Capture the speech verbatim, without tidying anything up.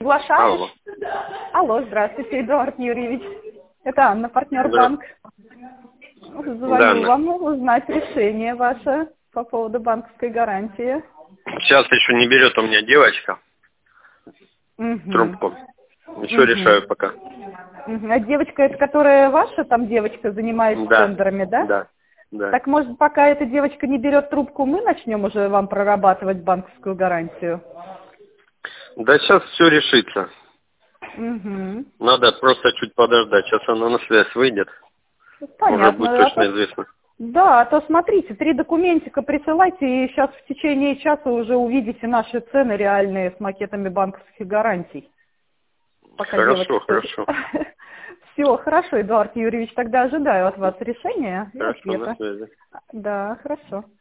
приглашаешь? Алло. Алло, здравствуйте, Эдуард Юрьевич. Это Анна, партнер Да. банк. Звоню Да, Анна. вам узнать решение ваше по поводу банковской гарантии. Сейчас еще не берет у меня девочка Угу. трубку. Еще Угу. решаю пока. Угу. А девочка, это которая ваша там девочка, занимается Да. тендерами, да? Да. Да. Так, может, пока эта девочка не берет трубку, мы начнем уже вам прорабатывать банковскую гарантию? Да сейчас все решится. Угу. Надо просто чуть подождать. Сейчас она на связь выйдет. Понятно. Уже будет А точно то- известно. Да, а то смотрите, три документика присылайте, и сейчас в течение часа уже увидите наши цены реальные с макетами банковских гарантий. Пока Хорошо, девочка- хорошо. Все, хорошо, Эдуард Юрьевич, тогда ожидаю от вас решения и Хорошо, на ответа. связи. Да, хорошо.